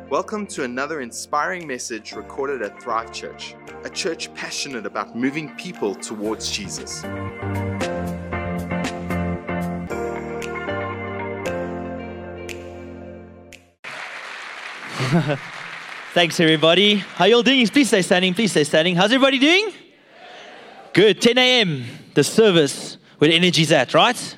Welcome to another inspiring message recorded at Thrive Church, a church passionate about moving people towards Jesus. Thanks, everybody. How you all doing? Please stay standing. Please stay standing. How's everybody doing? Good. 10 a.m. The service where the energy's at, right?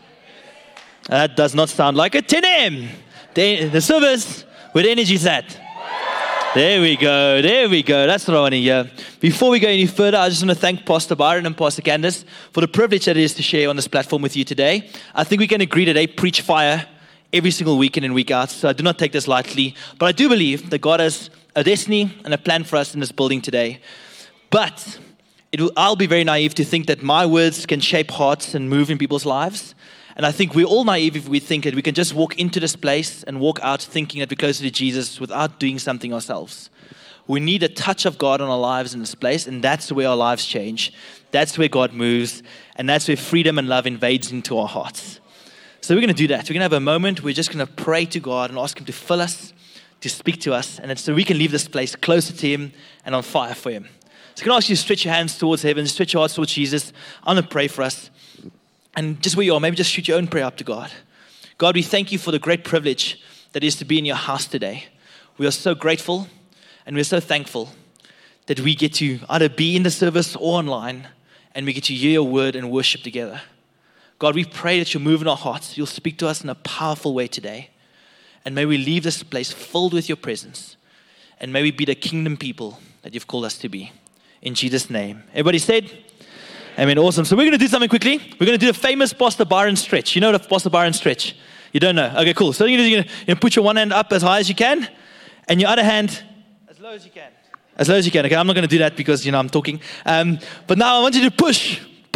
That does not sound like it. 10 a.m. The service where the energy's at. There we go. There we go. That's what I want to hear. Before we go any further, I just want to thank Pastor Byron and Pastor Candace for the privilege that it is to share on this platform with you today. I think we can agree that they preach fire every single week in and week out, so I do not take this lightly. But I do believe that God has a destiny and a plan for us in this building today. But I'll be very naive to think that my words can shape hearts and move in people's lives. And I think we're all naive if we think that we can just walk into this place and walk out thinking that we're closer to Jesus without doing something ourselves. We need a touch of God on our lives in this place, and that's where our lives change. That's where God moves, and that's where freedom and love invades into our hearts. So we're going to do that. We're going to have a moment. We're just going to pray to God and ask Him to fill us, to speak to us, and so we can leave this place closer to Him and on fire for Him. So can I ask you to stretch your hands towards heaven, stretch your hearts towards Jesus. I'm going to pray for us. And just where you are, maybe just shoot your own prayer up to God. God, we thank you for the great privilege that is to be in your house today. We are so grateful and we're so thankful that we get to either be in the service or online and we get to hear your word and worship together. God, we pray that you'll move in our hearts. You'll speak to us in a powerful way today. And may we leave this place filled with your presence. And may we be the kingdom people that you've called us to be. In Jesus' name. Everybody said? Amen. Awesome. So we're going to do something quickly. We're going to do the famous Pastor Byron stretch. You know the Pastor Byron stretch? You don't know? Okay, cool. So you're going to put your one hand up as high as you can and your other hand as low as you can. As low as you can. Okay, I'm not going to do that because, I'm talking. But now I want you to push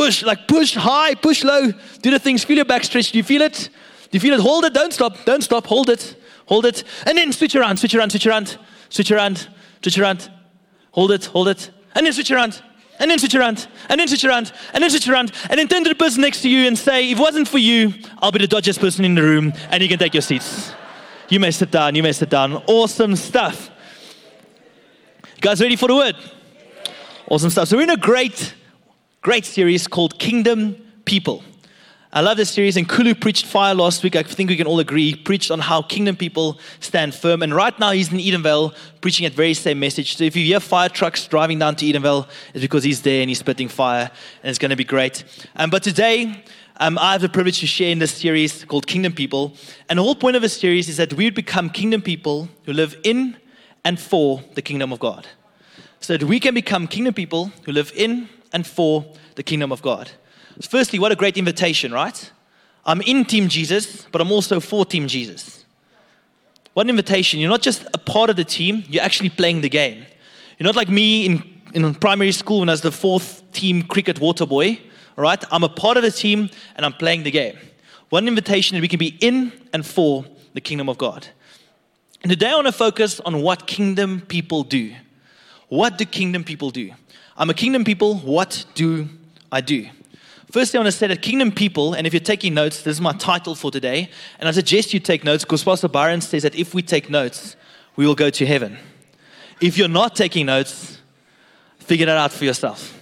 high, push low. Do the things. Feel your back stretch. Do you feel it? Do you feel it? Hold it. Don't stop. Hold it. And then switch around. Hold it. And then switch around. And then switch around, and then switch around, and then switch around, and then turn to the person next to you and say, if it wasn't for you, I'll be the dodgiest person in the room, and you can take your seats. You may sit down. Awesome stuff. You guys ready for the word? Awesome stuff. So we're in a great series called Kingdom People. I love this series, and Kulu preached fire last week. I think we can all agree. He preached on how kingdom people stand firm. And right now he's in Edenvale preaching that very same message. So if you hear fire trucks driving down to Edenvale, it's because he's there and he's spitting fire, and it's going to be great. But today, I have the privilege to share in this series called Kingdom People. And the whole point of this series is that we would become kingdom people who live in and for the kingdom of God. So that we can become kingdom people who live in and for the kingdom of God. Firstly, what a great invitation, right? I'm in Team Jesus, but I'm also for Team Jesus. What an invitation. You're not just a part of the team, you're actually playing the game. You're not like me in primary school when I was the fourth team cricket water boy, all right? I'm a part of the team and I'm playing the game. What an invitation that we can be in and for the kingdom of God. And today I want to focus on what kingdom people do. What do kingdom people do? I'm a kingdom people, what do I do? Firstly, I want to say that kingdom people, and if you're taking notes, this is my title for today, and I suggest you take notes because Pastor Byron says that if we take notes, we will go to heaven. If you're not taking notes, figure that out for yourself.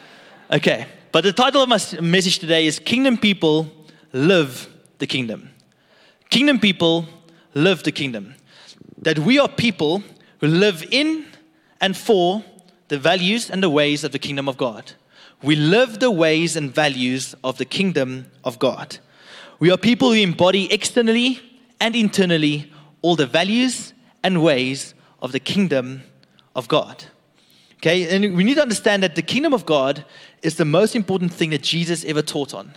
Okay, but the title of my message today is Kingdom People Live the Kingdom. Kingdom people live the kingdom. That we are people who live in and for the values and the ways of the kingdom of God. We live the ways and values of the kingdom of God. We are people who embody externally and internally all the values and ways of the kingdom of God. Okay, and we need to understand that the kingdom of God is the most important thing that Jesus ever taught on.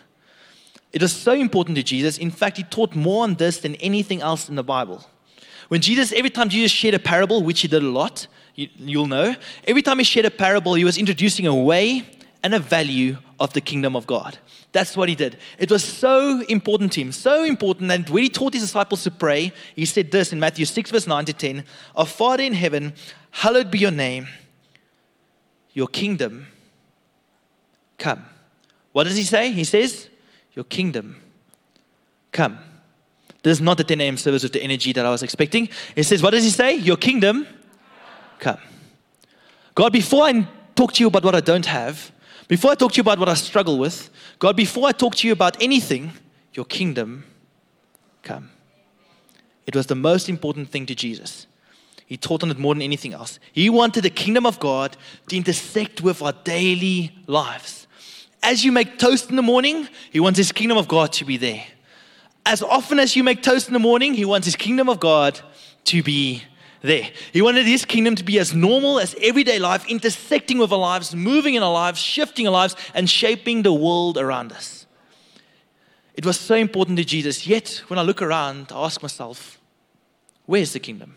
It is so important to Jesus. In fact, he taught more on this than anything else in the Bible. Every time Jesus shared a parable, which he did a lot, you'll know, every time he shared a parable, he was introducing a way and a value of the kingdom of God. That's what he did. It was so important to him, so important that when he taught his disciples to pray, he said this in Matthew 6, verse 9 to 10, Our Father in heaven, hallowed be your name, your kingdom come. What does he say? He says, your kingdom come. This is not the 10 a.m. service with the energy that I was expecting. It says, what does he say? Your kingdom come. God, before I talk to you about what I don't have, before I talk to you about what I struggle with, God, before I talk to you about anything, your kingdom come. It was the most important thing to Jesus. He taught on it more than anything else. He wanted the kingdom of God to intersect with our daily lives. As you make toast in the morning, He wants His kingdom of God to be there. As often as you make toast in the morning, He wants His kingdom of God to be there. He wanted His kingdom to be as normal as everyday life, intersecting with our lives, moving in our lives, shifting our lives, and shaping the world around us. It was so important to Jesus. Yet, when I look around, I ask myself, where's the kingdom?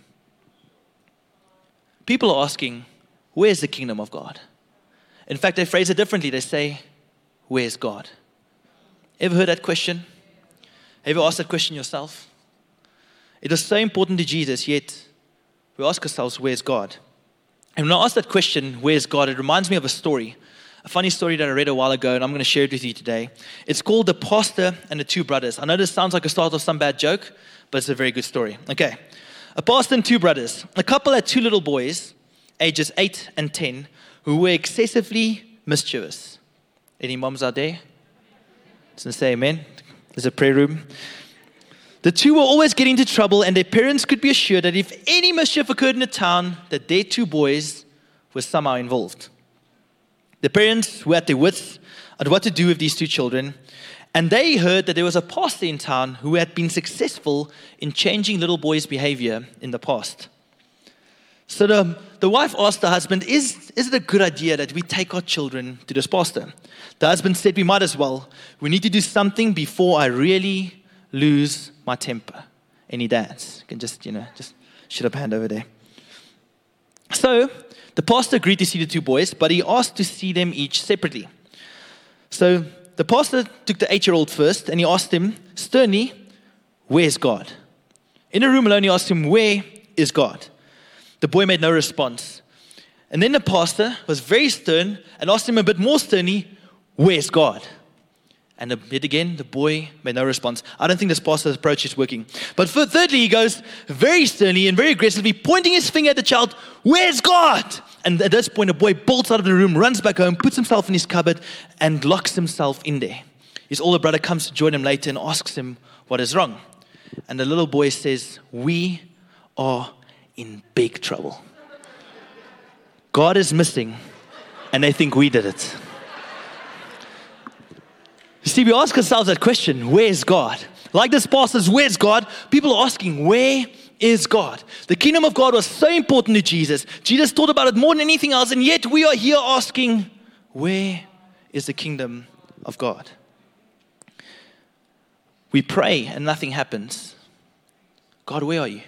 People are asking, where's the kingdom of God? In fact, they phrase it differently. They say, where's God? Ever heard that question? Ever asked that question yourself? It is so important to Jesus, yet we ask ourselves, where's God? And when I ask that question, where's God? It reminds me of a story, a funny story that I read a while ago, and I'm going to share it with you today. It's called The Pastor and the Two Brothers. I know this sounds like a start of some bad joke, but it's a very good story. Okay. A pastor and two brothers. A couple had two little boys, ages 8 and 10, who were excessively mischievous. Any moms out there? Doesn't say amen. There's a prayer room. The two were always getting into trouble, and their parents could be assured that if any mischief occurred in the town, that their two boys were somehow involved. The parents were at their wits on what to do with these two children, and they heard that there was a pastor in town who had been successful in changing little boys' behavior in the past. So the wife asked the husband, is it a good idea that we take our children to this pastor? The husband said, we might as well. We need to do something before I really lose my temper. Any dads? You can just shoot up a hand over there. So the pastor agreed to see the two boys, but he asked to see them each separately. So the pastor took the 8-year-old first, and he asked him sternly, where's God? In a room alone, he asked him, where is God? The boy made no response. And then the pastor was very stern and asked him a bit more sternly, where's God? And yet again, the boy made no response. I don't think this pastor's approach is working. But thirdly, he goes very sternly and very aggressively, pointing his finger at the child, where's God? And at this point, the boy bolts out of the room, runs back home, puts himself in his cupboard, and locks himself in there. His older brother comes to join him later and asks him what is wrong. And the little boy says, we are in big trouble. God is missing, and they think we did it. You see, we ask ourselves that question, where's God? Like this pastor's, where's God? People are asking, where is God? The kingdom of God was so important to Jesus. Jesus thought about it more than anything else, and yet we are here asking, where is the kingdom of God? We pray and nothing happens. God, where are you?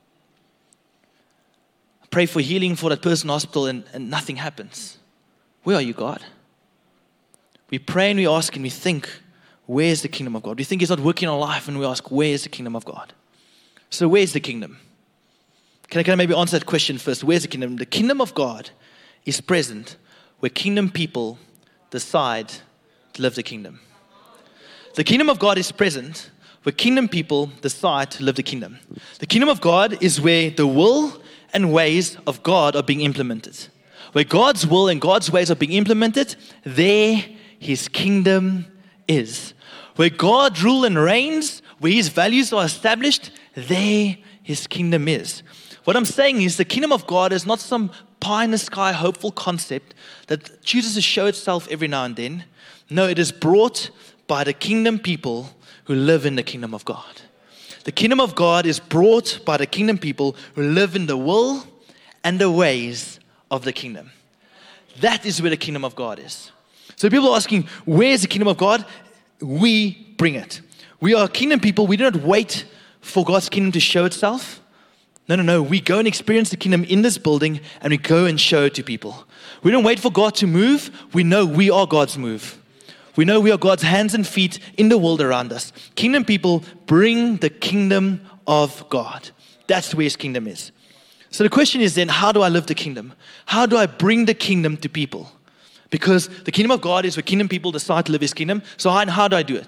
I pray for healing for that person in hospital and nothing happens. Where are you, God? We pray and we ask and we think, where's the kingdom of God? We think He's not working in our life, and we ask, where's the kingdom of God? So where's the kingdom? Can I maybe answer that question first? Where's the kingdom? The kingdom of God is present where kingdom people decide to live the kingdom. The kingdom of God is present where kingdom people decide to live the kingdom. The kingdom of God is where the will and ways of God are being implemented. Where God's will and God's ways are being implemented, there His kingdom is. Where God rules and reigns, where His values are established, there His kingdom is. What I'm saying is the kingdom of God is not some pie in the sky hopeful concept that chooses to show itself every now and then. No, it is brought by the kingdom people who live in the kingdom of God. The kingdom of God is brought by the kingdom people who live in the will and the ways of the kingdom. That is where the kingdom of God is. So people are asking, where's the kingdom of God? We bring it. We are kingdom people. We do not wait for God's kingdom to show itself. No. We go and experience the kingdom in this building, and we go and show it to people. We don't wait for God to move. We know we are God's move. We know we are God's hands and feet in the world around us. Kingdom people bring the kingdom of God. That's where His kingdom is. So the question is then, how do I live the kingdom? How do I bring the kingdom to people? Because the kingdom of God is where kingdom people decide to live His kingdom. So how do I do it?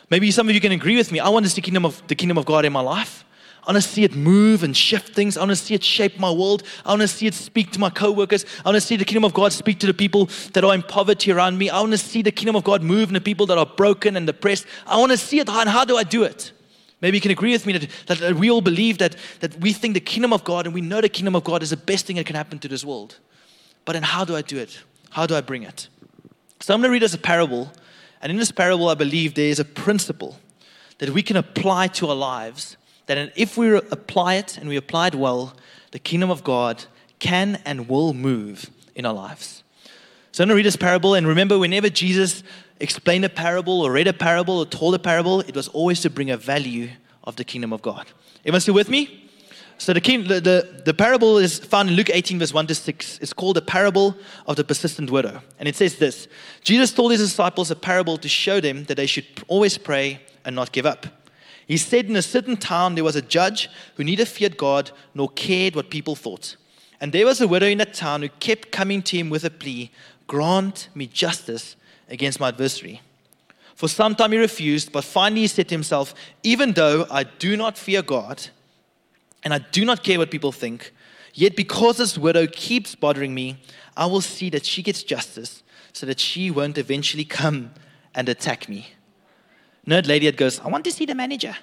Maybe some of you can agree with me. I want to see the kingdom of God in my life. I want to see it move and shift things. I want to see it shape my world. I want to see it speak to my co-workers. I want to see the kingdom of God speak to the people that are in poverty around me. I want to see the kingdom of God move in the people that are broken and depressed. I want to see it. And how do I do it? Maybe you can agree with me that we all believe that we think the kingdom of God and we know the kingdom of God is the best thing that can happen to this world. But then how do I do it? How do I bring it? So I'm going to read us a parable. And in this parable, I believe there is a principle that we can apply to our lives, that if we apply it and we apply it well, the kingdom of God can and will move in our lives. So I'm going to read this parable, and remember, whenever Jesus explained a parable or read a parable or told a parable, it was always to bring a value of the kingdom of God. Everyone still with me? So the parable is found in Luke 18, verse 1 to 6. It's called the parable of the persistent widow. And it says this: Jesus told his disciples a parable to show them that they should always pray and not give up. He said, in a certain town there was a judge who neither feared God nor cared what people thought. And there was a widow in that town who kept coming to him with a plea, "Grant me justice against my adversary." For some time he refused, but finally he said to himself, "Even though I do not fear God, and I do not care what people think, yet because this widow keeps bothering me, I will see that she gets justice so that she won't eventually come and attack me." Nerd lady that goes, "I want to see the manager."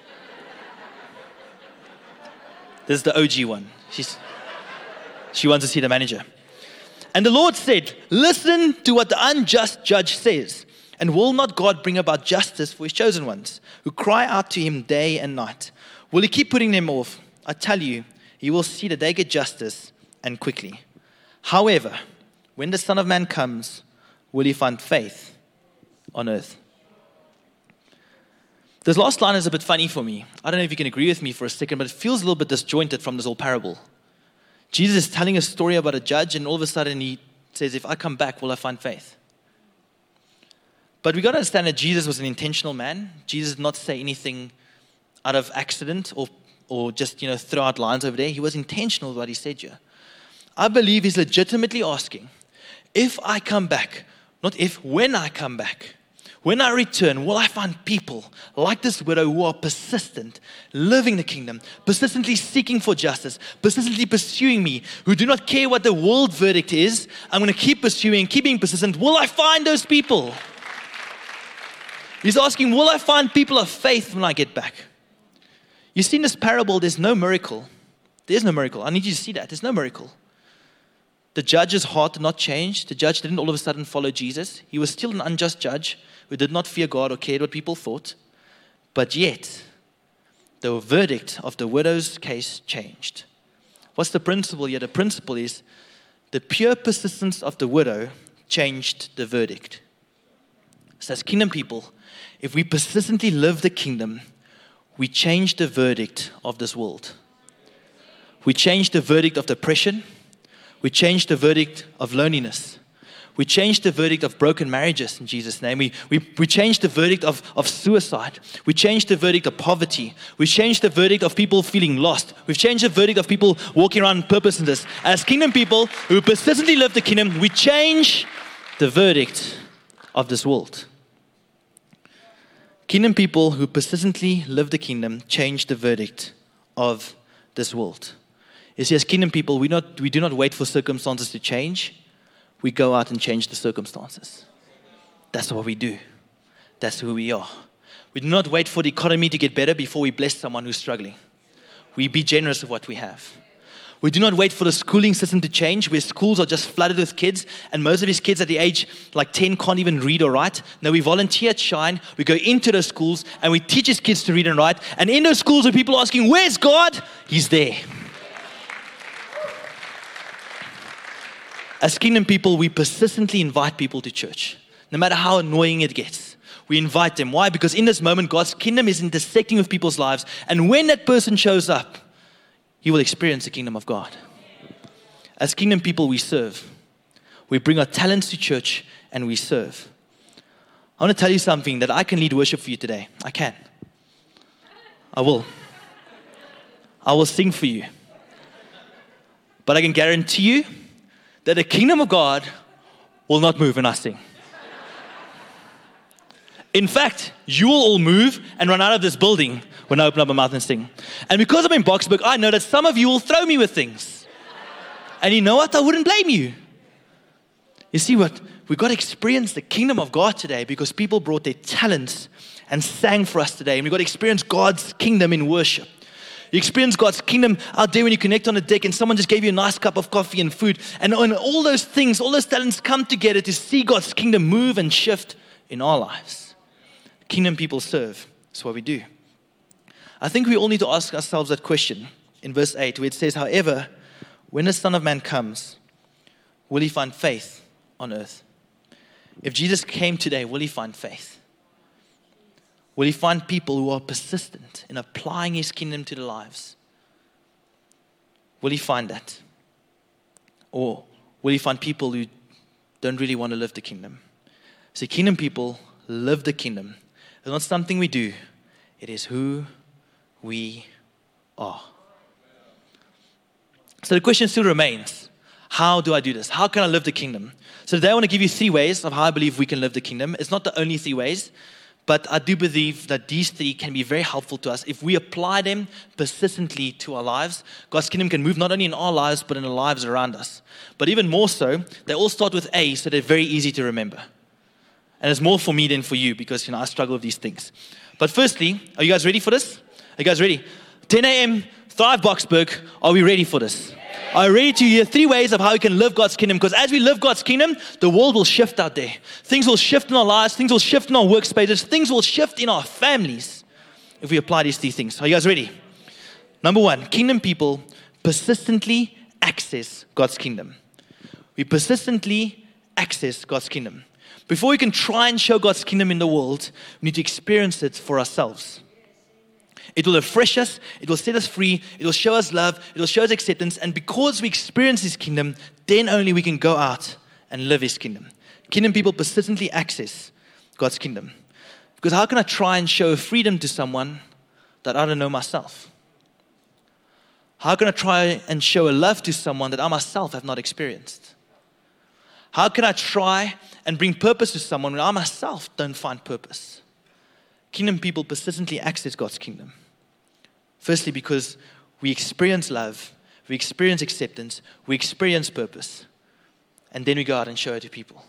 This is the OG one. She wants to see the manager. And the Lord said, "Listen to what the unjust judge says. And will not God bring about justice for his chosen ones, who cry out to him day and night? Will he keep putting them off? I tell you, he will see that they get justice, and quickly. However, when the Son of Man comes, will he find faith on earth?" This last line is a bit funny for me. I don't know if you can agree with me for a second, but it feels a little bit disjointed from this whole parable. Jesus is telling a story about a judge, and all of a sudden he says, "If I come back, will I find faith?" But we got to understand that Jesus was an intentional man. Jesus did not say anything out of accident or just, throw out lines over there. He was intentional with what he said here. I believe he's legitimately asking, if I come back, not if, when I come back, when I return, will I find people like this widow who are persistent, living the kingdom, persistently seeking for justice, persistently pursuing me, who do not care what the world verdict is? I'm going to keep pursuing, keep being persistent. Will I find those people? He's asking, will I find people of faith when I get back? You see, in this parable, there's no miracle. There's no miracle. I need you to see that. There's no miracle. The judge's heart did not change. The judge didn't all of a sudden follow Jesus. He was still an unjust judge who did not fear God or cared what people thought. But yet, the verdict of the widow's case changed. What's the principle here? The principle is the pure persistence of the widow changed the verdict. So as kingdom people, if we persistently live the kingdom, we change the verdict of this world. We change the verdict of depression. We change the verdict of loneliness. We change the verdict of broken marriages in Jesus' name. We change the verdict of suicide. We change the verdict of poverty. We change the verdict of people feeling lost. We've changed the verdict of people walking around purposeless. As kingdom people who persistently live the kingdom, we change the verdict of this world. Kingdom people who persistently live the kingdom change the verdict of this world. You see, as kingdom people, we do not wait for circumstances to change. We go out and change the circumstances. That's what we do. That's who we are. We do not wait for the economy to get better before we bless someone who's struggling. We be generous of what we have. We do not wait for the schooling system to change, where schools are just flooded with kids, and most of these kids at the age like 10 can't even read or write. No, we volunteer at Shine, we go into those schools, and we teach these kids to read and write. And in those schools, where people are asking, "Where's God?" He's there. As kingdom people, we persistently invite people to church, no matter how annoying it gets. We invite them. Why? Because in this moment, God's kingdom is intersecting with people's lives, and when that person shows up, he will experience the kingdom of God. As kingdom people, we serve. We bring our talents to church and we serve. I want to tell you something, that I can lead worship for you today. I can. I will. I will sing for you. But I can guarantee you that the kingdom of God will not move when I sing. In fact, you will all move and run out of this building when I open up my mouth and sing. And because I'm in Boksburg, I know that some of you will throw me with things. And you know what? I wouldn't blame you. You see what? We've got to experience the kingdom of God today because people brought their talents and sang for us today. And we've got to experience God's kingdom in worship. You experience God's kingdom out there when you connect on a deck and someone just gave you a nice cup of coffee and food. And all those things, all those talents come together to see God's kingdom move and shift in our lives. Kingdom people serve. That's what we do. I think we all need to ask ourselves that question in verse 8 where it says, however, when the Son of Man comes, will he find faith on earth? If Jesus came today, will he find faith? Will he find people who are persistent in applying his kingdom to their lives? Will he find that? Or will he find people who don't really want to live the kingdom? See, kingdom people live the kingdom. It's not something we do. It is who we are. So the question still remains, how do I do this? How can I live the kingdom? So today I want to give you 3 ways of how I believe we can live the kingdom. It's not the only 3 ways, but I do believe that these 3 can be very helpful to us. If we apply them persistently to our lives, God's kingdom can move not only in our lives, but in the lives around us. But even more so, they all start with A, so they're very easy to remember. And it's more for me than for you because, I struggle with these things. But firstly, are you guys ready for this? Are you guys ready? 10 a.m., Thrive Boksburg, are we ready for this? Are you ready to hear 3 ways of how we can live God's kingdom? Because as we live God's kingdom, the world will shift out there. Things will shift in our lives. Things will shift in our workspaces. Things will shift in our families if we apply these 3 things. Are you guys ready? Number 1, kingdom people persistently access God's kingdom. We persistently access God's kingdom. Before we can try and show God's kingdom in the world, we need to experience it for ourselves. It will refresh us, it will set us free, it will show us love, it will show us acceptance, and because we experience His kingdom, then only we can go out and live His kingdom. Kingdom people persistently access God's kingdom. Because how can I try and show freedom to someone that I don't know myself? How can I try and show a love to someone that I myself have not experienced? How can I try and bring purpose to someone when I myself don't find purpose? Kingdom people persistently access God's kingdom. Firstly, because we experience love, we experience acceptance, we experience purpose, and then we go out and show it to people.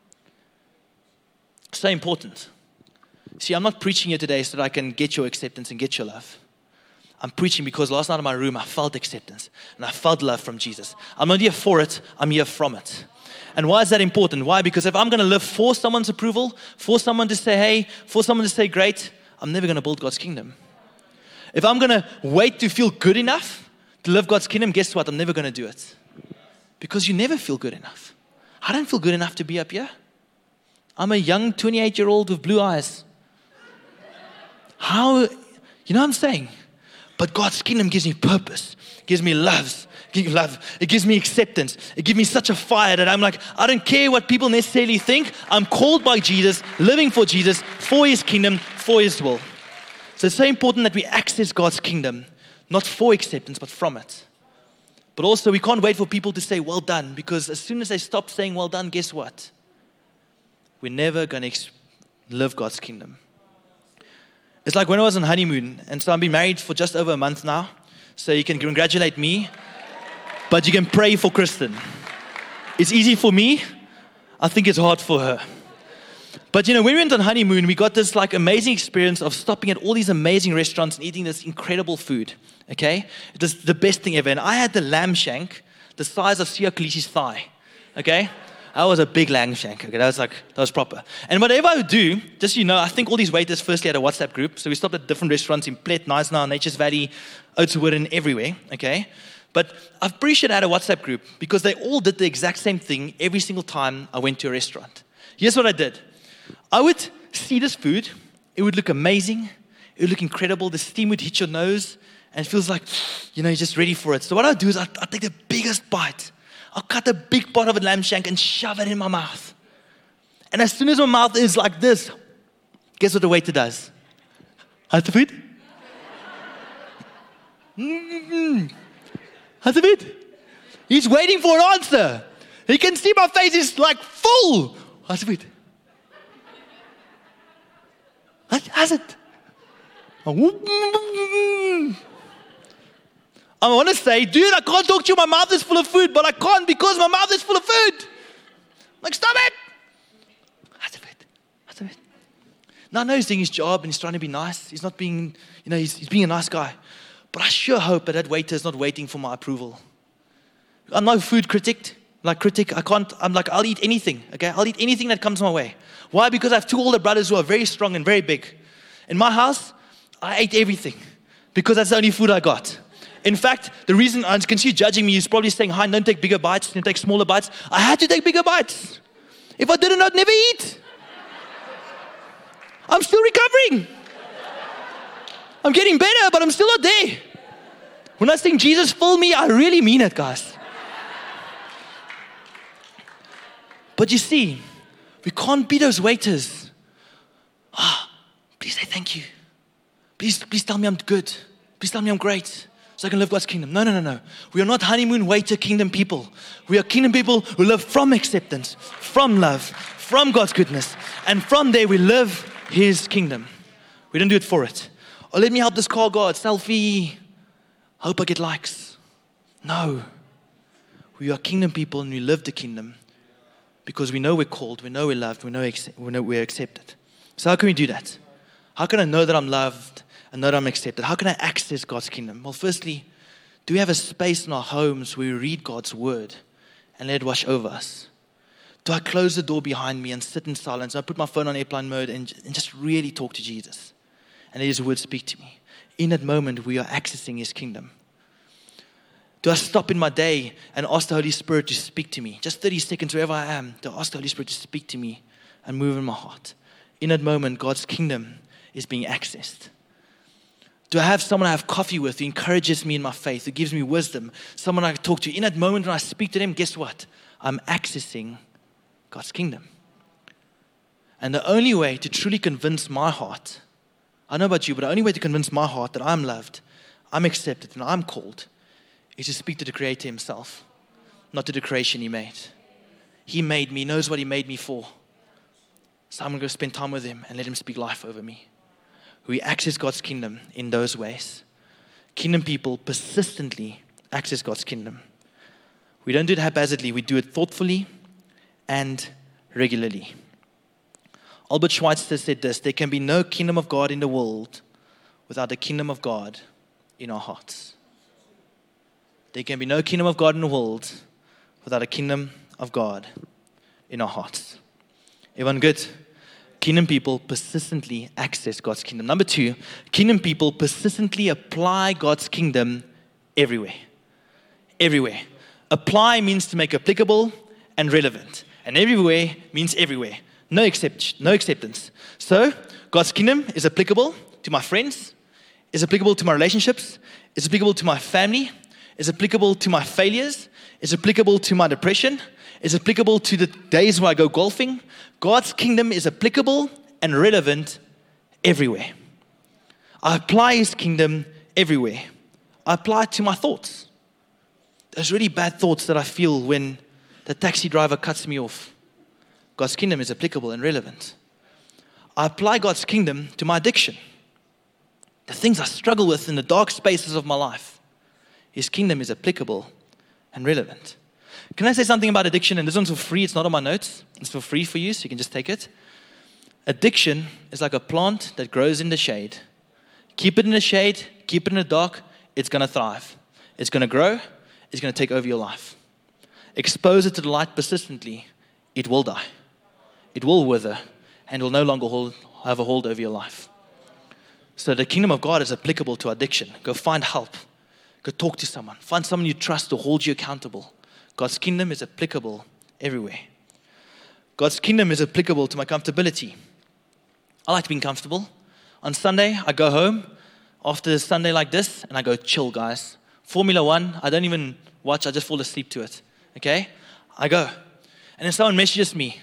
So important. See, I'm not preaching here today so that I can get your acceptance and get your love. I'm preaching because last night in my room I felt acceptance and I felt love from Jesus. I'm not here for it, I'm here from it. And why is that important? Why? Because if I'm going to live for someone's approval, for someone to say, hey, for someone to say, great, I'm never going to build God's kingdom. If I'm going to wait to feel good enough to live God's kingdom, guess what? I'm never going to do it. Because you never feel good enough. I don't feel good enough to be up here. I'm a young 28-year-old with blue eyes. How, you know what I'm saying? But God's kingdom gives me purpose, gives me love. It gives me acceptance. It gives me such a fire that I'm like, I don't care what people necessarily think. I'm called by Jesus, living for Jesus, for His kingdom, for His will. So it's so important that we access God's kingdom, not for acceptance, but from it. But also, we can't wait for people to say, well done, because as soon as they stop saying, well done, guess what? We're never going to live God's kingdom. It's like when I was on honeymoon, and so I've been married for just over a month now, so you can congratulate me. But you can pray for Kristen. It's easy for me. I think it's hard for her. But when we went on honeymoon, we got this amazing experience of stopping at all these amazing restaurants and eating this incredible food. Okay? It was the best thing ever. And I had the lamb shank, the size of Siya Kolisi's thigh. Okay? I was a big lamb shank. Okay? That was proper. And whatever I would do, just I think all these waiters firstly had a WhatsApp group. So we stopped at different restaurants in Plet, Knysna, Nature's Valley, Oudtshoorn, and everywhere. Okay? But I'm pretty sure I had a WhatsApp group because they all did the exact same thing every single time I went to a restaurant. Here's what I did. I would see this food. It would look amazing. It would look incredible. The steam would hit your nose and it feels like, you're just ready for it. So what I'll do is I'll take the biggest bite. I'll cut a big part of a lamb shank and shove it in my mouth. And as soon as my mouth is like this, guess what the waiter does? How's the food? How's the food? He's waiting for an answer. He can see my face is full. How's the food? What has it? I want to say, dude, I can't talk to you. My mouth is full of food, but I can't because my mouth is full of food. Like, stop it. That's a bit. Now, I know he's doing his job and he's trying to be nice. He's not being, he's being a nice guy. But I sure hope that waiter is not waiting for my approval. I'm no food critic. I'll eat anything, okay? I'll eat anything that comes my way. Why? Because I have two older brothers who are very strong and very big. In my house, I ate everything because that's the only food I got. In fact, the reason I can see you judging me is probably saying, "Hi, don't take bigger bites, don't take smaller bites." I had to take bigger bites. If I didn't, I'd never eat. I'm still recovering. I'm getting better, but I'm still not there. When I sing Jesus fill me, I really mean it, guys. But you see, we can't be those waiters. Please say thank you. Please tell me I'm good. Please tell me I'm great so I can live God's kingdom. No. We are not honeymoon waiter kingdom people. We are kingdom people who live from acceptance, from love, from God's goodness. And from there we live His kingdom. We don't do it for it. Or let me help this car God, selfie. Hope I get likes. No. We are kingdom people and we live the kingdom because we know we're called, we know we're loved, we know we're accepted. So how can we do that? How can I know that I'm loved and know that I'm accepted? How can I access God's kingdom? Well, firstly, do we have a space in our homes where we read God's word and let it wash over us? Do I close the door behind me and sit in silence? I put my phone on airplane mode and just really talk to Jesus and let His word speak to me. In that moment, we are accessing His kingdom. Do I stop in my day and ask the Holy Spirit to speak to me? Just 30 seconds, wherever I am, to ask the Holy Spirit to speak to me and move in my heart. In that moment, God's kingdom is being accessed. Do I have someone I have coffee with who encourages me in my faith, who gives me wisdom, someone I can talk to? In that moment when I speak to them, guess what? I'm accessing God's kingdom. And the only way to truly convince my heart, I know about you, but the only way to convince my heart that I'm loved, I'm accepted, and I'm called, is to speak to the Creator Himself, not to the creation He made. He made me, knows what He made me for. So I'm going to go spend time with Him and let Him speak life over me. We access God's kingdom in those ways. Kingdom people persistently access God's kingdom. We don't do it haphazardly. We do it thoughtfully and regularly. Albert Schweitzer said this: there can be no kingdom of God in the world without the kingdom of God in our hearts. There can be no kingdom of God in the world without a kingdom of God in our hearts. Everyone good? Kingdom people persistently access God's kingdom. Number 2, kingdom people persistently apply God's kingdom everywhere. Everywhere. Apply means to make applicable and relevant. And everywhere means everywhere. No acceptance. So, God's kingdom is applicable to my friends, is applicable to my relationships, is applicable to my family, is applicable to my failures, is applicable to my depression, is applicable to the days where I go golfing. God's kingdom is applicable and relevant everywhere. I apply His kingdom everywhere. I apply it to my thoughts. Those really bad thoughts that I feel when the taxi driver cuts me off. God's kingdom is applicable and relevant. I apply God's kingdom to my addiction. The things I struggle with in the dark spaces of my life. His kingdom is applicable and relevant. Can I say something about addiction? And this one's for free. It's not on my notes. It's for free for you, so you can just take it. Addiction is like a plant that grows in the shade. Keep it in the shade, keep it in the dark, it's going to thrive. It's going to grow. It's going to take over your life. Expose it to the light persistently, it will die. It will wither, and will no longer have a hold over your life. So the kingdom of God is applicable to addiction. Go find help. Go talk to someone. Find someone you trust to hold you accountable. God's kingdom is applicable everywhere. God's kingdom is applicable to my comfortability. I like being comfortable. On Sunday, I go home after a Sunday like this, and I go chill, guys. Formula 1, I don't even watch. I just fall asleep to it. Okay? I go. And then someone messages me.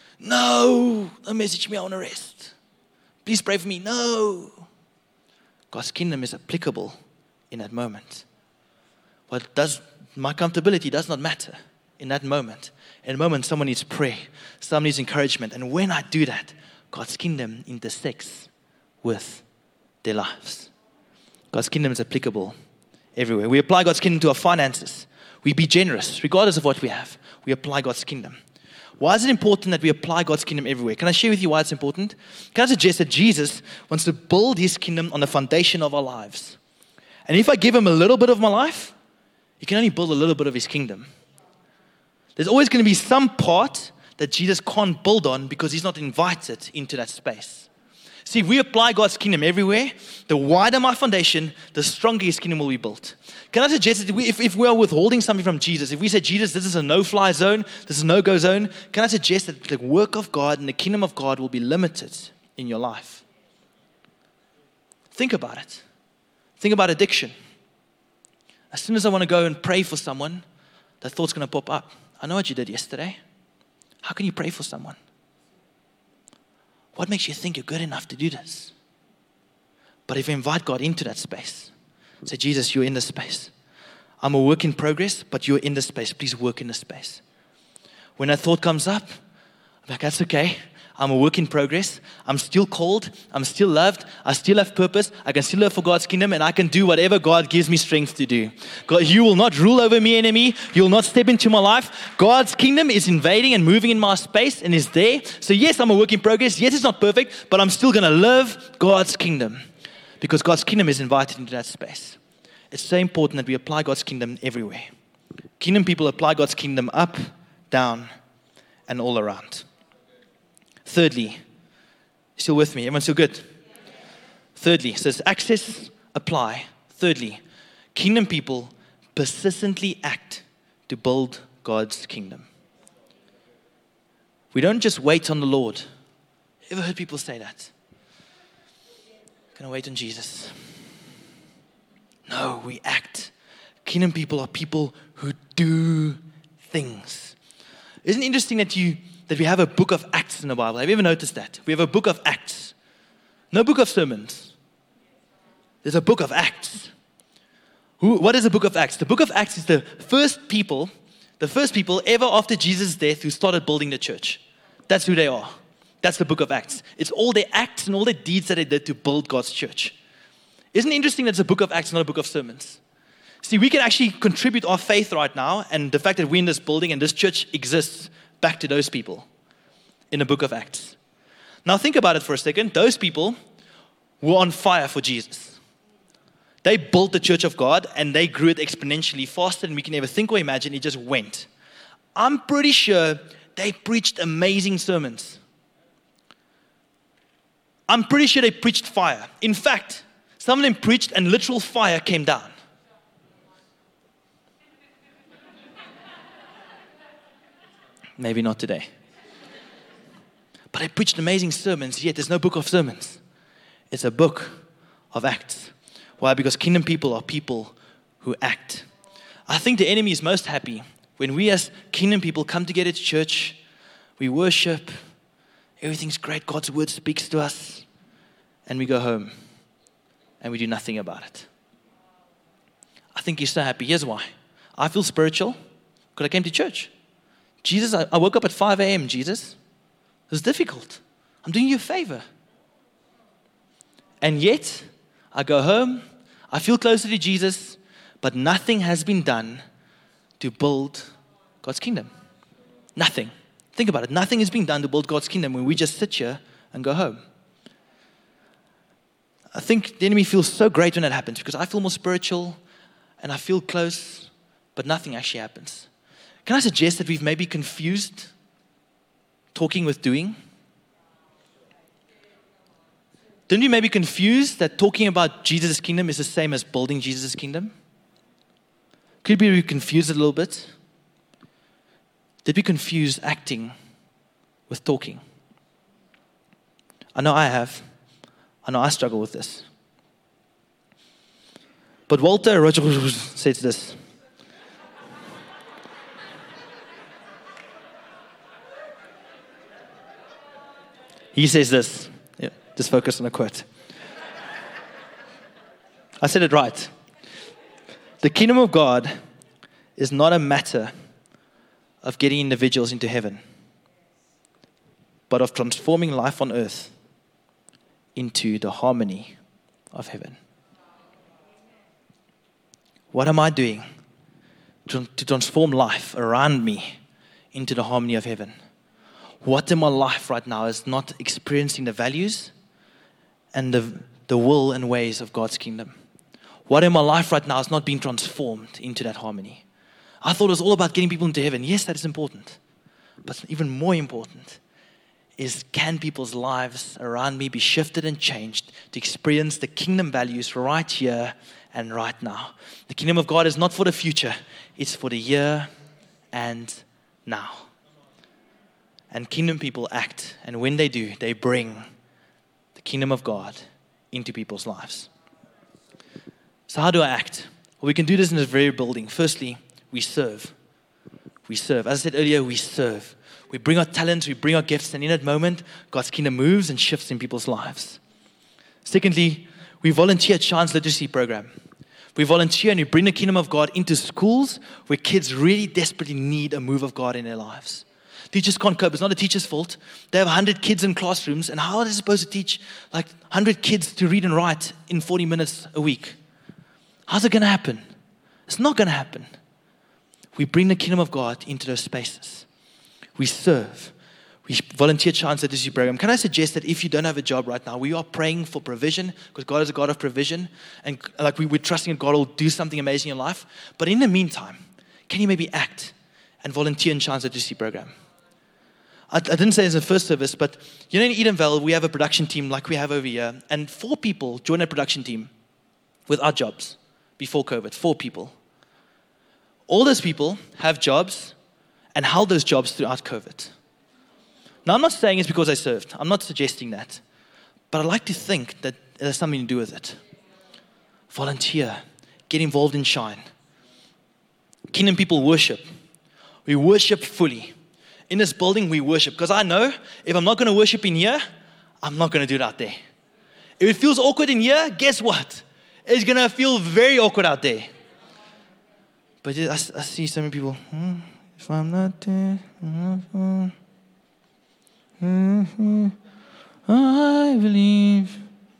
No, don't message me, I want to rest. Please pray for me. No. God's kingdom is applicable in that moment. But my comfortability does not matter in that moment. In a moment, someone needs prayer. Someone needs encouragement. And when I do that, God's kingdom intersects with their lives. God's kingdom is applicable everywhere. We apply God's kingdom to our finances. We be generous, regardless of what we have. We apply God's kingdom. Why is it important that we apply God's kingdom everywhere? Can I share with you why it's important? Can I suggest that Jesus wants to build his kingdom on the foundation of our lives? And if I give him a little bit of my life, he can only build a little bit of his kingdom. There's always going to be some part that Jesus can't build on because he's not invited into that space. See, if we apply God's kingdom everywhere, the wider my foundation, the stronger his kingdom will be built. Can I suggest that if we are withholding something from Jesus, if we say, Jesus, this is a no-fly zone, this is a no-go zone, can I suggest that the work of God and the kingdom of God will be limited in your life? Think about it. Think about addiction. As soon as I want to go and pray for someone, that thought's going to pop up. I know what you did yesterday. How can you pray for someone? What makes you think you're good enough to do this? But if you invite God into that space, say, Jesus, you're in this space. I'm a work in progress, but you're in this space. Please work in this space. When that thought comes up, I'm like, that's okay. I'm a work in progress. I'm still called. I'm still loved. I still have purpose. I can still live for God's kingdom, and I can do whatever God gives me strength to do. God, you will not rule over me, enemy. You will not step into my life. God's kingdom is invading and moving in my space and is there. So yes, I'm a work in progress. Yes, it's not perfect, but I'm still going to live God's kingdom because God's kingdom is invited into that space. It's so important that we apply God's kingdom everywhere. Kingdom people apply God's kingdom up, down, and all around. Thirdly, still with me? Everyone still good? Thirdly, so it's access, apply. Thirdly, kingdom people persistently act to build God's kingdom. We don't just wait on the Lord. Ever heard people say that? Gonna wait on Jesus. No, we act. Kingdom people are people who do things. Isn't it interesting that we have a book of Acts in the Bible? Have you ever noticed that? We have a book of Acts. No book of sermons. There's a book of Acts. What is the book of Acts? The book of Acts is the first people ever after Jesus' death who started building the church. That's who they are. That's the book of Acts. It's all their acts and all the deeds that they did to build God's church. Isn't it interesting that it's a book of Acts, not a book of sermons? See, we can actually contribute our faith right now and the fact that we're in this building and this church exists back to those people in the book of Acts. Now think about it for a second. Those people were on fire for Jesus. They built the church of God and they grew it exponentially faster than we can ever think or imagine. It just went. I'm pretty sure they preached amazing sermons. I'm pretty sure they preached fire. In fact, some of them preached and literal fire came down. Maybe not today. But I preached amazing sermons, yet there's no book of sermons. It's a book of Acts. Why? Because kingdom people are people who act. I think the enemy is most happy when we as kingdom people come together to church, we worship, everything's great, God's word speaks to us, and we go home and we do nothing about it. I think he's so happy. Here's why. I feel spiritual because I came to church. Jesus, I woke up at 5 a.m., Jesus. It was difficult. I'm doing you a favor. And yet, I go home, I feel closer to Jesus, but nothing has been done to build God's kingdom. Nothing. Think about it. Nothing is being done to build God's kingdom when we just sit here and go home. I think the enemy feels so great when that happens because I feel more spiritual and I feel close, but nothing actually happens. Can I suggest that we've maybe confused talking with doing? Didn't you maybe confuse that talking about Jesus' kingdom is the same as building Jesus' kingdom? Could we be confused a little bit? Did we confuse acting with talking? I know I have. I know I struggle with this. But Walter says this. He says this. Yeah, just focus on a quote. I said it right. The kingdom of God is not a matter of getting individuals into heaven, but of transforming life on earth into the harmony of heaven? What am I doing to transform life around me into the harmony of heaven? What in my life right now is not experiencing the values and the will and ways of God's kingdom? What in my life right now is not being transformed into that harmony? I thought it was all about getting people into heaven. Yes, that is important. But even more important is, can people's lives around me be shifted and changed to experience the kingdom values right here and right now? The kingdom of God is not for the future. It's for the here and now. And kingdom people act. And when they do, they bring the kingdom of God into people's lives. So how do I act? Well, we can do this in this very building. Firstly, we serve. We serve. As I said earlier, we serve. We bring our talents, we bring our gifts, and in that moment, God's kingdom moves and shifts in people's lives. Secondly, we volunteer at Shine's Literacy Program. We volunteer and we bring the kingdom of God into schools where kids really desperately need a move of God in their lives. Teachers can't cope. It's not the teacher's fault. They have 100 kids in classrooms, and how are they supposed to teach like 100 kids to read and write in 40 minutes a week? How's it going to happen? It's not going to happen. We bring the kingdom of God into those spaces. We serve. We volunteer at Shine's Literacy Program. Can I suggest that if you don't have a job right now, we are praying for provision, because God is a God of provision, and like we're trusting that God will do something amazing in your life. But in the meantime, can you maybe act and volunteer in Shine's Literacy Program? I didn't say this in the first service, but you know, in Edenvale, we have a production team like we have over here, and 4 people joined that production team with our jobs before COVID. 4 people. All those people have jobs and held those jobs throughout COVID. Now, I'm not saying it's because they served. I'm not suggesting that. But I like to think that it has something to do with it. Volunteer. Get involved in Shine. Kingdom people worship. We worship fully. In this building, we worship. Because I know if I'm not going to worship in here, I'm not going to do it out there. If it feels awkward in here, guess what? It's going to feel very awkward out there. But I see so many people, if I'm not there, I believe.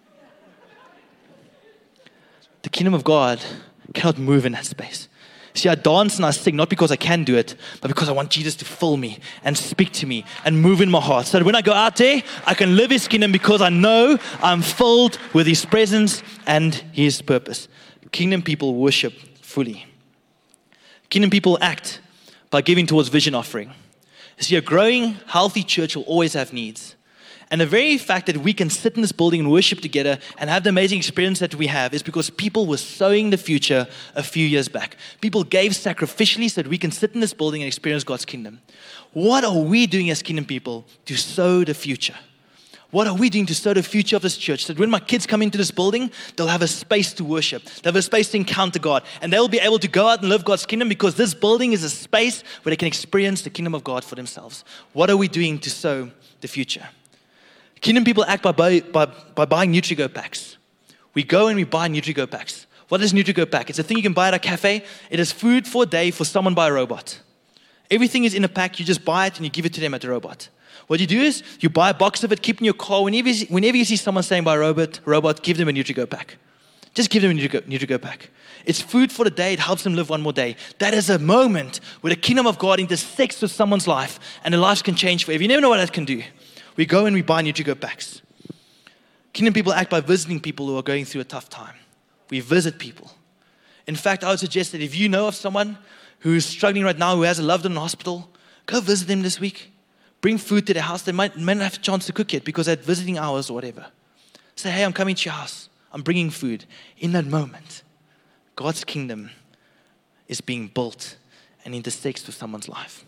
The kingdom of God cannot move in that space. See, I dance and I sing not because I can do it, but because I want Jesus to fill me and speak to me and move in my heart. So that when I go out there, I can live His kingdom because I know I'm filled with His presence and His purpose. Kingdom people worship fully. Kingdom people act by giving towards vision offering. See, a growing, healthy church will always have needs. And the very fact that we can sit in this building and worship together and have the amazing experience that we have is because people were sowing the future a few years back. People gave sacrificially so that we can sit in this building and experience God's kingdom. What are we doing as kingdom people to sow the future? What are we doing to sow the future of this church? So that when my kids come into this building, they'll have a space to worship. They'll have a space to encounter God. And they'll be able to go out and live God's kingdom because this building is a space where they can experience the kingdom of God for themselves. What are we doing to sow the future? Kingdom people act by buying Nutrigo packs. We go and we buy Nutrigo packs. What is Nutrigo pack? It's a thing you can buy at a cafe. It is food for a day for someone by a robot. Everything is in a pack. You just buy it and you give it to them at the robot. What you do is you buy a box of it, keep it in your car. Whenever you see someone saying by a robot, give them a Nutrigo pack. Just give them a Nutrigo pack. It's food for the day. It helps them live one more day. That is a moment where the kingdom of God intersects with someone's life and their lives can change forever. You never know what that can do. We go and we buy Nutrigo packs. Kingdom people act by visiting people who are going through a tough time. We visit people. In fact, I would suggest that if you know of someone who is struggling right now, who has a loved one in the hospital, go visit them this week. Bring food to their house. They might not have a chance to cook yet because they're at visiting hours or whatever. Say, hey, I'm coming to your house. I'm bringing food. In that moment, God's kingdom is being built and intersects with someone's life.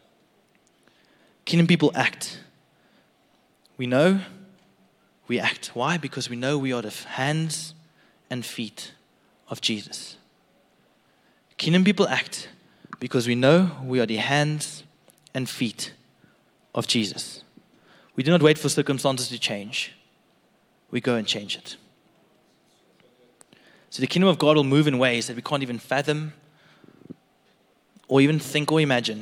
Kingdom people act. We know, we act. Why? Because we know we are the hands and feet of Jesus. Kingdom people act because we know we are the hands and feet of Jesus. We do not wait for circumstances to change. We go and change it. So the kingdom of God will move in ways that we can't even fathom or even think or imagine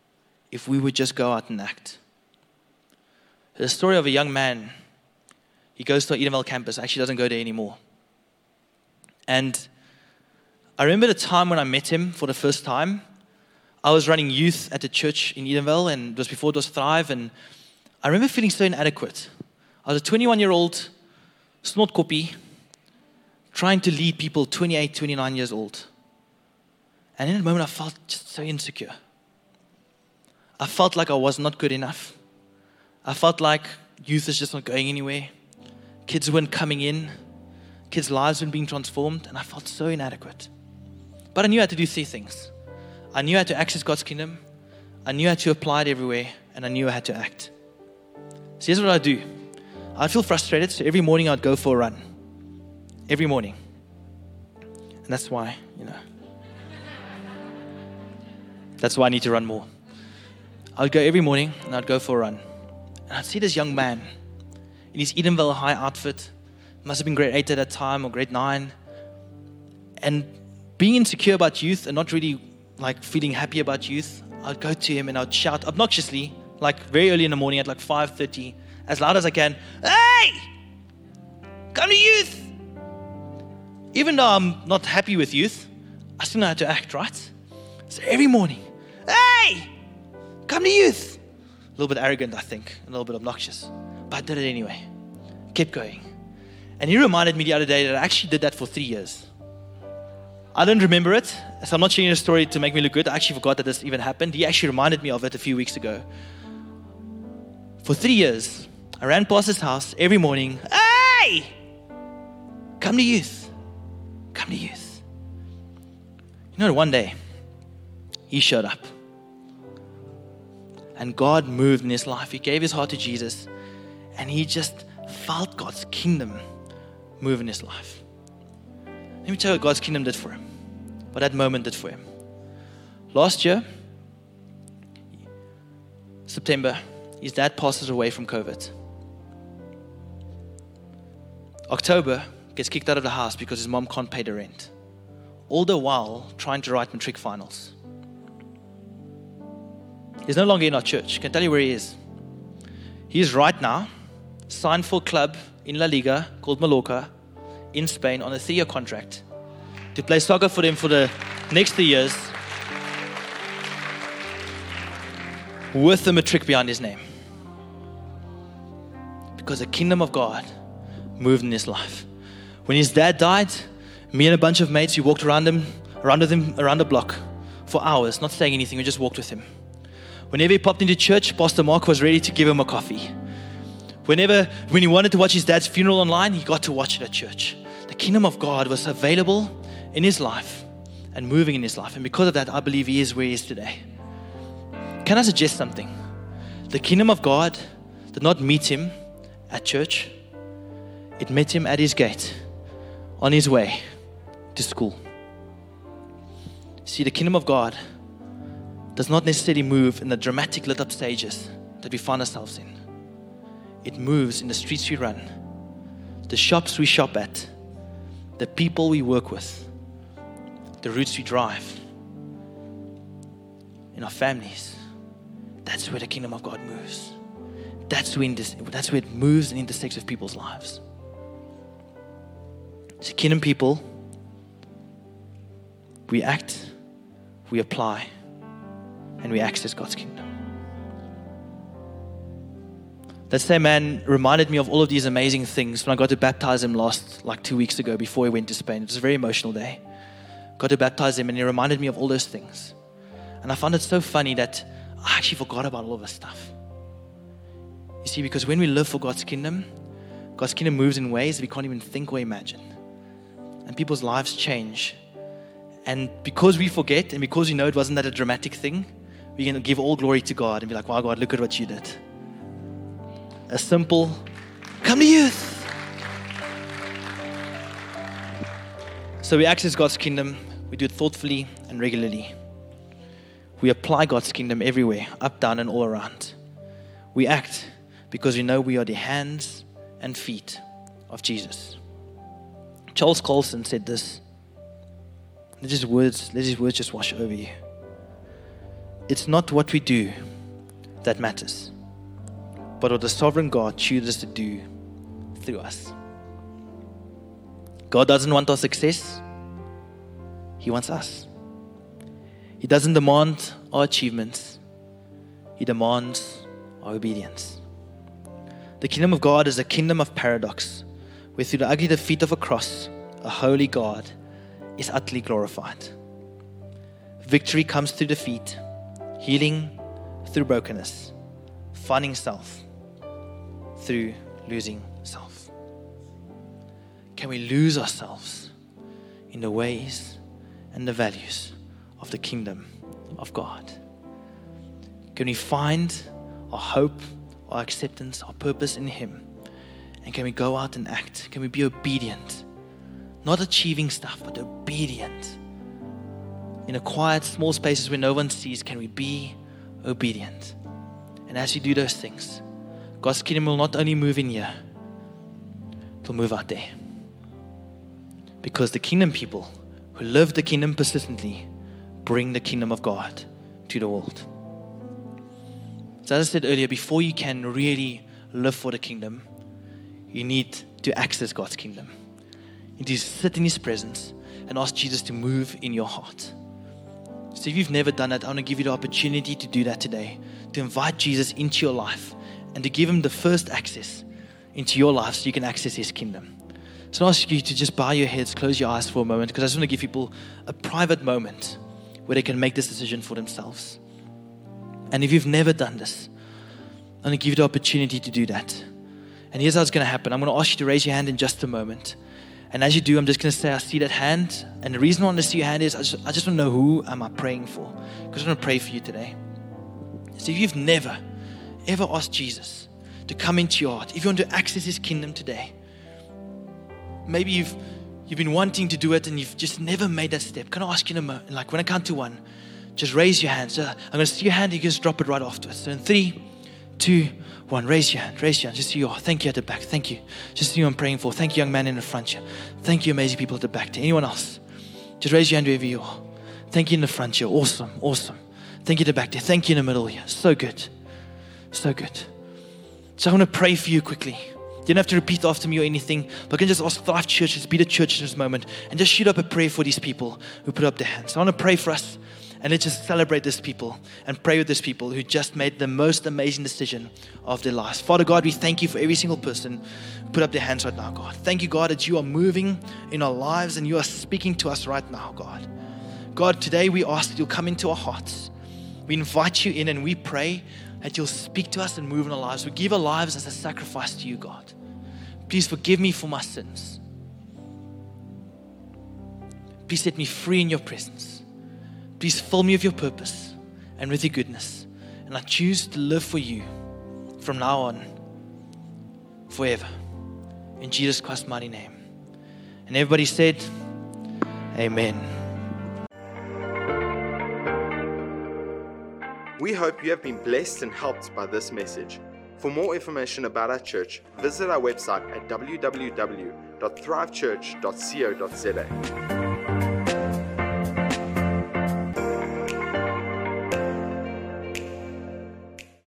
if we would just go out and act. There's a story of a young man He goes to our Edenvale campus. Actually doesn't go there anymore. And I remember the time when I met him for the first time. I was running youth at the church in Edenvale, and it was before it was Thrive, and I remember feeling so inadequate. I was a 21-year-old snot copy trying to lead people 28, 29 years old. And in a moment, I felt just so insecure. I felt like I was not good enough. I felt like youth is just not going anywhere. Kids weren't coming in. Kids' lives weren't being transformed, and I felt so inadequate. But I knew I had to do 3 things. I knew I had to access God's kingdom. I knew I had to apply it everywhere, and I knew I had to act. So here's what I'd do. I'd feel frustrated, so every morning I'd go for a run. Every morning. And that's why, that's why I need to run more. I'd go every morning, and I'd go for a run. And I'd see this young man in his Edenvale High outfit. Must have been grade 8 at that time, or grade 9. And being insecure about youth and not really feeling happy about youth, I'd go to him and I'd shout obnoxiously, very early in the morning at 5:30, as loud as I can, "Hey! Come to youth!" Even though I'm not happy with youth, I still know how to act, right? So every morning, "Hey! Come to youth!" A little bit arrogant, I think, a little bit obnoxious. But I did it anyway. Kept going. And he reminded me the other day that I actually did that for 3 years. I don't remember it, so I'm not sharing the story to make me look good. I actually forgot that this even happened. He actually reminded me of it a few weeks ago. For 3 years, I ran past his house every morning. "Hey! Come to youth. Come to youth." One day, he showed up. And God moved in his life. He gave his heart to Jesus. And he just felt God's kingdom move in his life. Let me tell you what God's kingdom did for him. What that moment did for him. Last year, September, his dad passes away from COVID. October, gets kicked out of the house because his mom can't pay the rent. All the while, trying to write matric finals. He's no longer in our church. I can tell you where he is. He is right now signed for a club in La Liga called Mallorca in Spain on a 3-year contract to play soccer for them for the next 3 years with the matric behind his name. Because the kingdom of God moved in his life. When his dad died, me and a bunch of mates, we walked around with him around the block for hours, not saying anything, we just walked with him. Whenever he popped into church, Pastor Mark was ready to give him a coffee. When he wanted to watch his dad's funeral online, he got to watch it at church. The kingdom of God was available in his life and moving in his life. And because of that, I believe he is where he is today. Can I suggest something? The kingdom of God did not meet him at church. It met him at his gate on his way to school. See, the kingdom of God does not necessarily move in the dramatic lit up stages that we find ourselves in. It moves in the streets we run, the shops we shop at, the people we work with, the routes we drive, in our families. That's where the kingdom of God moves. That's where it moves and intersects with people's lives. So kingdom people, we act, we apply, and we access God's kingdom. That same man reminded me of all of these amazing things when I got to baptize him 2 weeks ago before he went to Spain. It was a very emotional day. Got to baptize him and he reminded me of all those things. And I found it so funny that I actually forgot about all of this stuff. You see, because when we live for God's kingdom moves in ways we can't even think or imagine. And people's lives change. And because we forget and because we know it wasn't that a dramatic thing, we're going to give all glory to God and be like, wow, God, look at what you did. A simple, come to youth. So we access God's kingdom. We do it thoughtfully and regularly. We apply God's kingdom everywhere, up, down, and all around. We act because we know we are the hands and feet of Jesus. Charles Colson said this. Let his words just wash over you. It's not what we do that matters, but what the sovereign God chooses to do through us. God doesn't want our success. He wants us. He doesn't demand our achievements. He demands our obedience. The kingdom of God is a kingdom of paradox, where through the ugly defeat of a cross, a holy God is utterly glorified. Victory comes through defeat, healing through brokenness, finding self through losing self. Can we lose ourselves in the ways and the values of the kingdom of God? Can we find our hope, our acceptance, our purpose in Him? And can we go out and act? Can we be obedient? Not achieving stuff, but obedient. In a quiet, small spaces where no one sees, can we be obedient? And as you do those things, God's kingdom will not only move in here, it will move out there. Because the kingdom people who live the kingdom persistently bring the kingdom of God to the world. So as I said earlier, before you can really live for the kingdom, you need to access God's kingdom. You need to sit in His presence and ask Jesus to move in your heart. So if you've never done that, I want to give you the opportunity to do that today, to invite Jesus into your life and to give Him the first access into your life so you can access His kingdom. So I ask you to just bow your heads, close your eyes for a moment, because I just want to give people a private moment where they can make this decision for themselves. And if you've never done this, I'm going to give you the opportunity to do that. And here's how it's going to happen. I'm going to ask you to raise your hand in just a moment. And as you do, I'm just going to say, I see that hand. And the reason I want to see your hand is I just want to know, who am I praying for? Because I want to pray for you today. So if you've never, ever asked Jesus to come into your heart, if you want to access His kingdom today, maybe you've been wanting to do it and you've just never made that step. Can I ask you in a moment, like when I count to 1, just raise your hand. So I'm going to see your hand, you can just drop it right afterwards. So in 3, 2, 1, raise your hand, just see you. Thank you at the back, thank you. Just you I'm praying for. Thank you, young man in the front here. Thank you, amazing people at the back. To anyone else, just raise your hand wherever you are. Thank you in the front here, awesome. Thank you at the back there, thank you in the middle here, so good. So I want to pray for you quickly. You don't have to repeat after me or anything, but I can just ask Thrive Church to be the church in this moment and just shoot up a prayer for these people who put up their hands. So I want to pray for us, and let's just celebrate these people and pray with these people who just made the most amazing decision of their lives. Father God, we thank you for every single person who put up their hands right now, God. Thank you, God, that you are moving in our lives and you are speaking to us right now, God. God, today we ask that you'll come into our hearts. We invite you in and we pray that you'll speak to us and move in our lives. We give our lives as a sacrifice to you, God. Please forgive me for my sins. Please set me free in your presence. Please fill me with your purpose and with your goodness. And I choose to live for you from now on, forever. In Jesus Christ's mighty name. And everybody said, Amen. We hope you have been blessed and helped by this message. For more information about our church, visit our website at www.thrivechurch.co.za.